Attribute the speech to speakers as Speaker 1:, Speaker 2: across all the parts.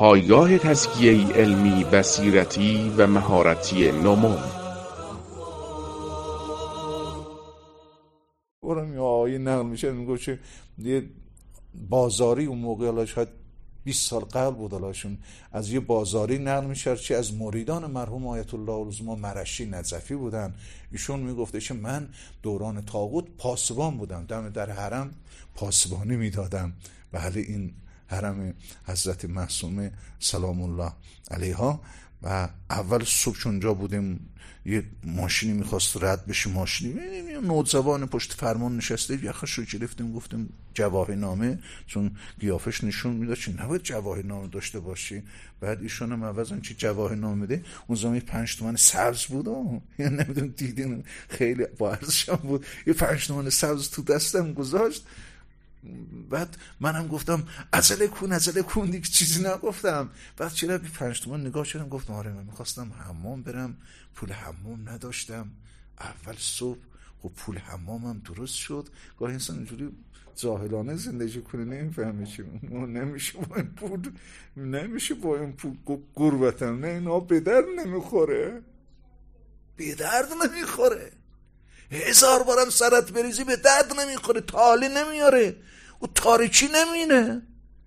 Speaker 1: پایگاه تزکیه علمی، بصیرتی و مهارتی نومون.
Speaker 2: برم یه آیه نقل میشه میگه چه یه بازاری اون موقع، حالا شاید 20 سال قبل بود، حالاشون از یه بازاری نقل میشه چه از مریدان مرحوم آیت الله العظما مرشی نجفی بودن. ایشون میگفته که من دوران طاغوت پاسبان بودم، دم در حرم پاسبانی میدادم. بله، این حرم حضرت معصومه سلام الله علیها. و اول صبح اونجا بودیم، یه ماشینی میخواست رد بشه، ماشینی نوجوان پشت فرمان نشسته، یخش رو گرفتیم گفتیم جواهر نامه، چون قیافش نشون میداد چی نباید جواهر نامه داشته باشی. بعد ایشون هم عوضا چی جواهر نامه میده، اون زمان 5 تومن سبز بود، یا نمیدونم دیدین خیلی با ارزشم بود، یه 5 تومن سبز تو دستم گذاشت. بعد منم گفتم عجله کن دیگه، چیزی نگفتم. بعد چرا بی 5 تومن نگاه شدم، گفتم آره من میخواستم حمام برم، پول حمام نداشتم. اول صبح خب پول حمامم درست شد. گاهی انسان اینجوری جاهلانه زندگی کنه نمیفهمه چی نمیشه با این پول قربتم، نه اینا به درد نمیخوره. 1000 بارم سرت بریزی به درد نمیخوره، تالی نمیاره و تاریکی نمینه.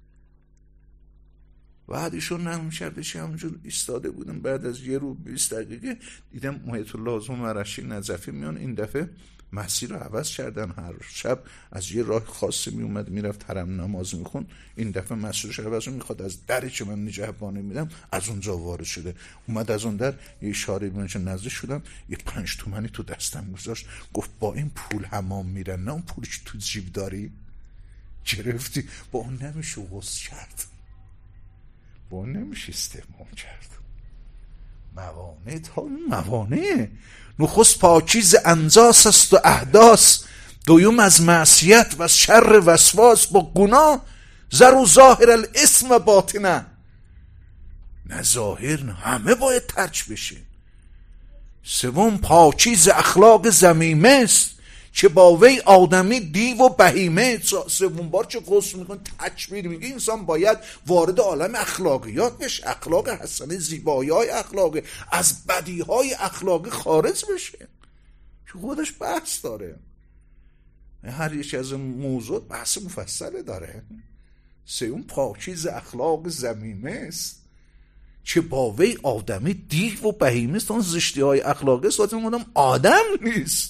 Speaker 2: بعد ایشون نقل می‌کرده همونجور ایستاده بودم، بعد از یه رو 20 دقیقه دیدم آیت الله العظما مرشی نجفی میان. این دفعه مسیر رو عوض کردن، هر شب از یه راه خاصی میومد میرفت حرم نماز میخون، این دفعه مسیرش عوض میخواد از دری که من نجفانه میدم از اونجا وارد شده، اومد از اون در یه اشاره میونچه نزدیک شدم، یه 5 تومنی تو دستم گذاشت، گفت با این پول حمام میرن، نه اون پولی که تو جیب داری گرفتی، با اون نمیشه غسل کرد، با اون نمیشه استحمام کرد. موانع تا موانع. نخست پاکیز انجاس است و احداث، دویم از معصیت و شر وسواس با گناه، زر و ظاهر الاسم و باطنه. نه ظاهر نه، همه باید ترک بشه. سوم پاکیز اخلاق ذمیمه است، چه با وی آدمی دیو و بهیمه. سوم بار چه غسل میکنه تکبیر میگه، انسان باید وارد عالم اخلاقیات بشه، اخلاق حسنه، زیبایی های اخلاقی، از بدی های اخلاقی خارج بشه که خودش بحث داره، هر یکی از موضوع بحث مفصله داره. سوم پاکیز اخلاق ذمیمه است، چه با وی آدمی دیو و بهیمه است. اون زشتی های اخلاقی است، آدم نیست.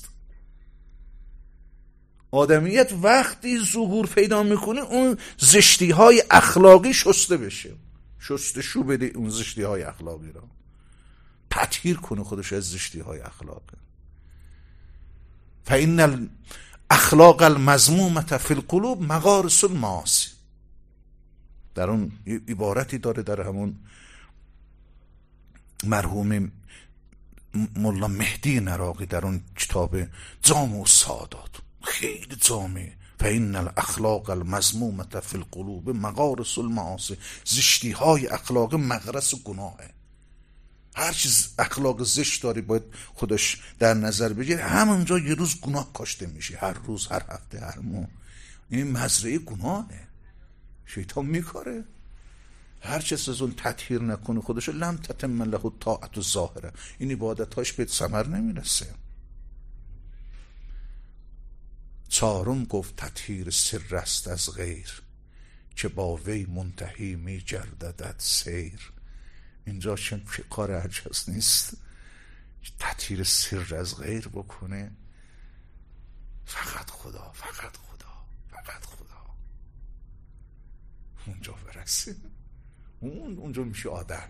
Speaker 2: آدمیت وقتی ظهور پیدا میکنه اون زشتی های اخلاقی شسته بشه، شستشو بده اون زشتی های اخلاقی را، تطهیر کنه خودش از زشتی های اخلاقی. فإن الاخلاق المذمومة فی القلوب مغارس المعاصی. در اون عبارتی داره در همون مرحوم مولا مهدی نراقی در اون کتاب جامع السعادات، خیلی جامعه. فإن الاخلاق المذمومة فی القلوب مغارس المعاصی. زشتی های اخلاق مغرس گناهه. هر چیز اخلاق زشت داری باید خودش در نظر بگیره، همونجا یه روز گناه کاشته میشه، هر روز، هر هفته، هر ماه. این مزرعه گناهه، شیطان میکاره. هر چیز از اون تطهیر نکنه خودش، لم تتم له الطاعة الظاهره، این عبادتاش به ثمر نمیرسه. چهارم گفت تطهیر سر است از غیر، که با وی منتهی می گردد سیر. اینجا چون کار عجز نیست، تطهیر سر از غیر بکنه، فقط خدا اونجا برسه، اونجا میشه آدم.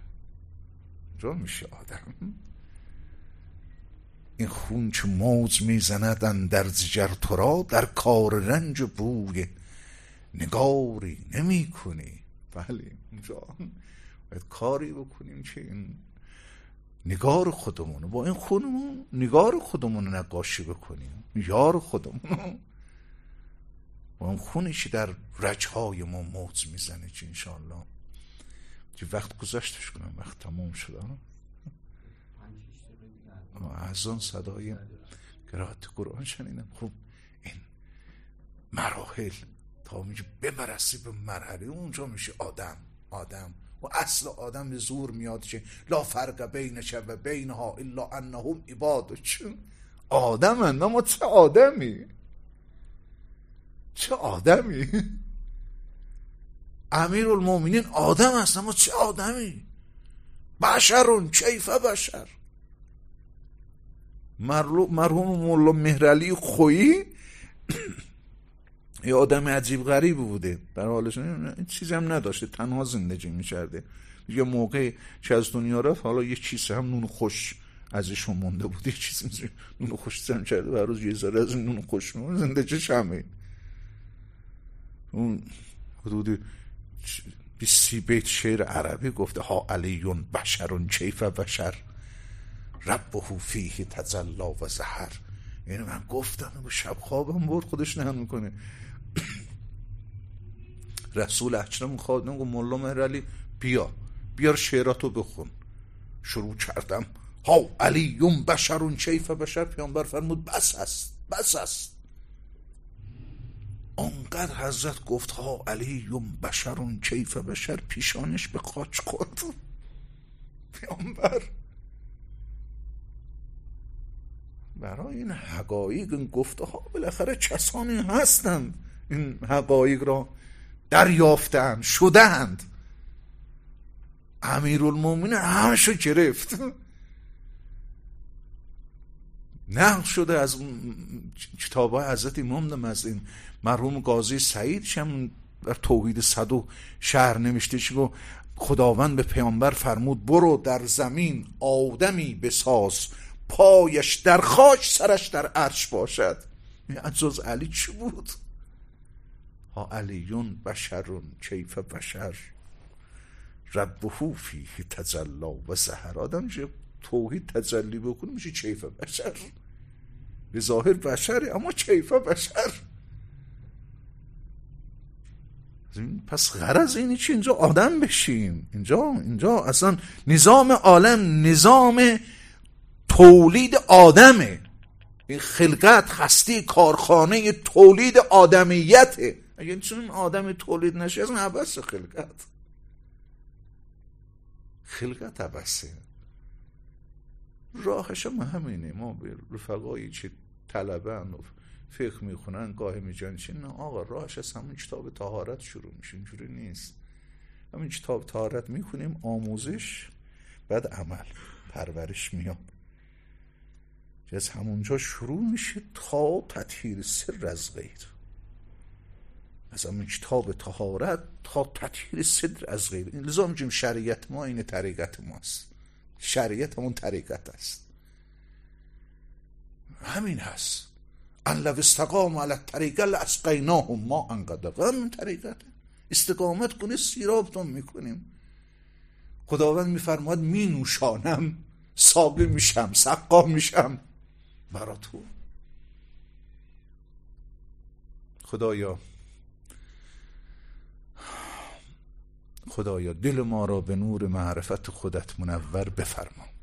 Speaker 2: این خون که موج میزندن در جگر تو را، در کار رنج و بوی نگاری نمی کنی. بله، اونجا باید کاری بکنیم که این نگار خودمونو با این خونمون نگار خودمونو نقاشی بکنیم، یار خودمونو با اون خونی که در رجهای ما موج میزنه، که انشاءالله که وقت گذاشتش کنم، وقت تموم شده. از اون صدای قرائت قرآن شنیدم. خب این مراحل تا میگه ببرسی به مرحله اونجا میشه آدم و اصل آدم به زور میاد که لا فرق بینش و بینها الا انهم عباد. چون آدمند، اما چه آدمی، چه آدمی. امیرالمومنین آدم است، اما چه آدمی. بشرون کیف بشر. مرحوم مولا مهرعلی خویی یه آدم عجیب غریب بوده، در حالش چیزی هم نداشته، تنها زندگی می‌کرده. یه موقع که از دنیا رفت، حالا یه چیز هم نون خوش ازشون مونده بود، یه چیزی نون خوش زن کرده و هر روز یه ذره از نون خوش مونده، زندگیش همه اون حدود 20 بیت شعر عربی گفته ها علیون بشرون کیف بشر ربه فیه تجلا و زهر. اینو من گفتم، شب خوابم برد، خودش نه میکنه. رسول اکرم خواهد گفت مولا مهرعلی بیار شعراتو بخون. شروع کردم ها علیون بشرون کیف بشر. پیامبر فرمود بس است. آنقدر حضرت گفت ها علیون بشرون کیف بشر، پیشانش به خاک خورد. پیامبر برای این حقایق، این گفته ها بالاخره کسانی هستند این حقایق را دریافتند، شدند. امیرالمومنین همشو گرفت، نقل شده از کتاب‌های حضرت امام نمازین. مرحوم قاضی سعید شم در توحید صدو شهر نوشته که خداوند به پیامبر فرمود برو در زمین آدمی بساز، پایش در خاک سرش در عرش باشد. جز علی چی بود؟ ها علیون بشرون کیف بشر ربه فیه تجلا و زهر. آدم چه توحید تجلی بکنه میشه کیف بشر. به ظاهر بشره اما کیف بشر. پس غرض اینه چی؟ اینجا آدم بشیم. اینجا اصلا نظام عالم نظام تولید آدمه. این خلقت هستی کارخانه تولید آدمیته. اگه چون آدم تولید نشه اصلا عبث خلقت عبثه. راهش هم همینه. ما به رفقایی که طلبه و فقه میخونن گاهی میجانشین، نه آقا راهش از همون کتاب طهارت شروع میشه. اینجوری نیست. همین کتاب طهارت میخونیم، آموزش، بعد عمل، پرورش میاد. از همونجا شروع میشه تا تطهیر سر از غیر. از همون کتاب طهارت تا تطهیر صدر از غیر. لذا میگیم شریعت ما این طریقت ماست. شریعت همون طریقت است. همین هست. ان لو استقاموا علی الطریقه لاسقیناهم ماء غدقا. همین طریقت. استقامت کنه سیرابتون میکنیم. خداوند میفرماد می نوشانم، ساقی میشم، سقا میشم برا تو. خدایا دل ما را به نور معرفت خودت منور بفرما.